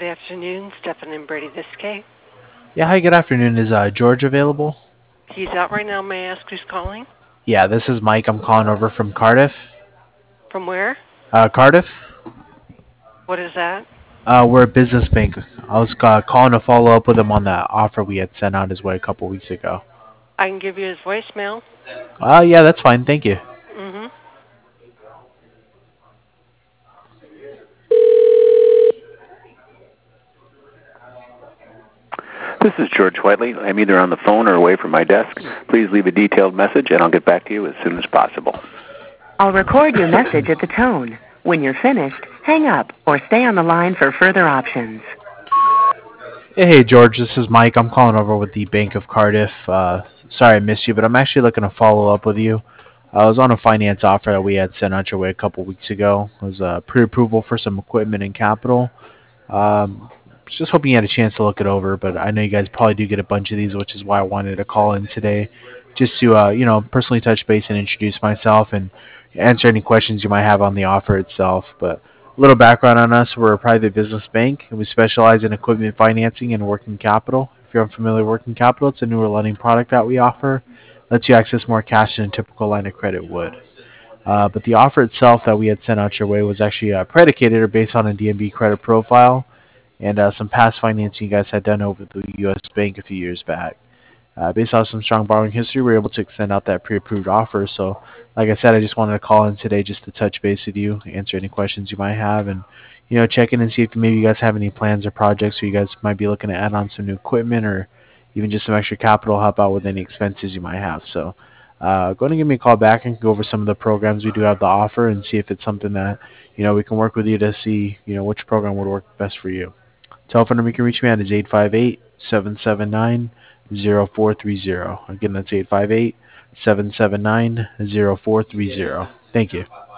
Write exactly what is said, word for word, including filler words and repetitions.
Good afternoon, Stefan and Brady Viscay. Yeah, hi, good afternoon. Is uh, George available? He's out right now. May I ask who's calling? Yeah, this is Mike. I'm calling over from Cardiff. From where? Uh, Cardiff? What is that? Uh, we're a business bank. I was uh, calling to follow up with him on that offer we had sent out his way a couple weeks ago. I can give you his voicemail. Uh, yeah, that's fine. Thank you. Mm-hmm. This is George Whiteley. I'm either on the phone or away from my desk. Please leave a detailed message and I'll get back to you as soon as possible. I'll record your message at the tone. When you're finished, hang up or stay on the line for further options. Hey, hey, George. This is Mike. I'm calling over with the Bank of Cardiff. Uh, sorry I missed you, but I'm actually looking to follow up with you. I was on a finance offer that we had sent out your way a couple weeks ago. It was uh, pre-approval for some equipment and capital. Um, just hoping you had a chance to look it over, but I know you guys probably do get a bunch of these, which is why I wanted to call in today, just to uh, you know personally touch base and introduce myself and answer any questions you might have on the offer itself. But a little background on us: we're a private business bank, and we specialize in equipment financing and working capital. If you're unfamiliar with working capital, it's a newer lending product that we offer. Lets you access more cash than a typical line of credit would. Uh, but the offer itself that we had sent out your way was actually uh, predicated or based on a D M B credit profile and uh, some past financing you guys had done over the U S Bank a few years back. Uh, based on some strong borrowing history, we were able to extend out that pre-approved offer. So, like I said, I just wanted to call in today just to touch base with you, answer any questions you might have, and you know, check in and see if maybe you guys have any plans or projects where you guys might be looking to add on some new equipment or even just some extra capital to help out with any expenses you might have. So, uh, go ahead and give me a call back and go over some of the programs we do have to offer and see if it's something that you know we can work with you to see you know which program would work best for you. Telephone number you can reach me at is eight five eight, seven seven nine, zero four three zero. Again, that's eight five eight, seven seven nine, zero four three zero. Thank you.